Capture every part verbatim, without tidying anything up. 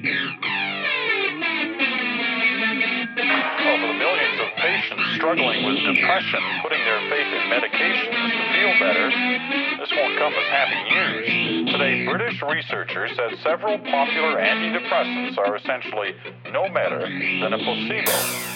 Well, for the millions of patients struggling with depression, putting their faith in medications to feel better, this won't come as happy news. Today, British researchers said several popular antidepressants are essentially no better than a placebo.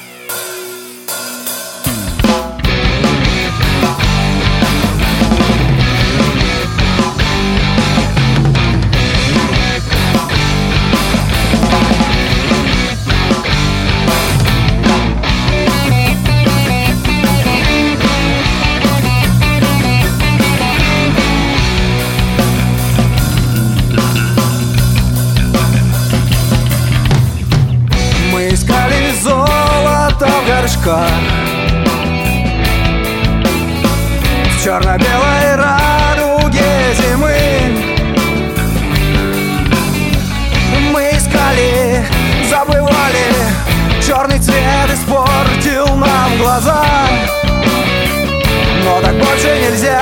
Мы искали золото в горшках, в черно-белой радуге зимы. Мы искали, забывали, черный цвет испортил нам глаза. Но так больше нельзя,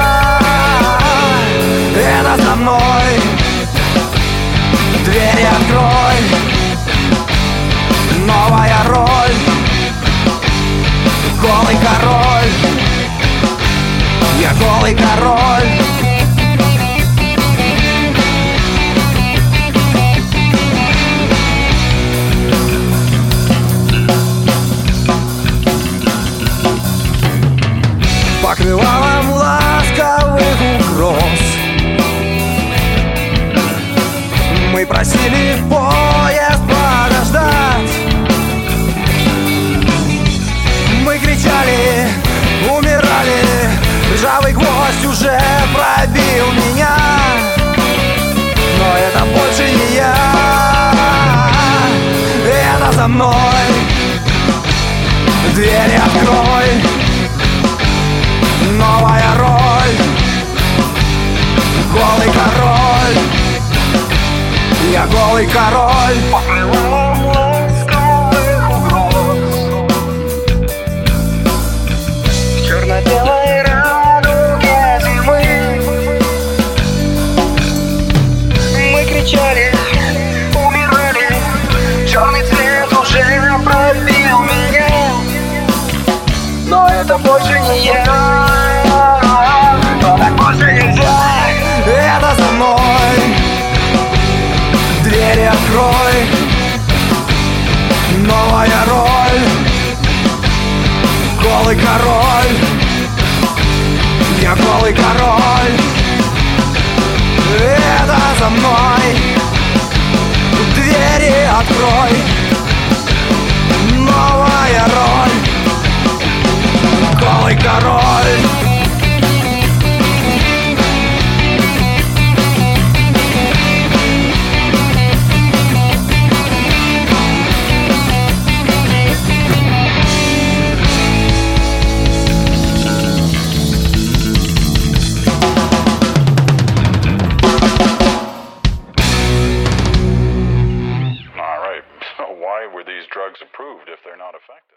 это за мной. Двери открой, новая роль. Голый король, я голый король. Покрывалом ласковых угроз мы просили поезд подождать. Мы кричали, умирали, ржавый гвоздь уже пробил меня. Но это больше не я, это за мной. Двери открой, новая роль. Голый король, я голый король. Покрывалом ласковых угроз в черно-белой радуге зимы. Мы кричали, умирали, черный цвет уже пробил меня. Но это больше не я, но так больше нельзя, это за мной. Двери открой, новая роль. Голый король, я голый король. Это за мной. Двери открой, новая роль. Голый король. All right, so why were these drugs approved if they're not effective?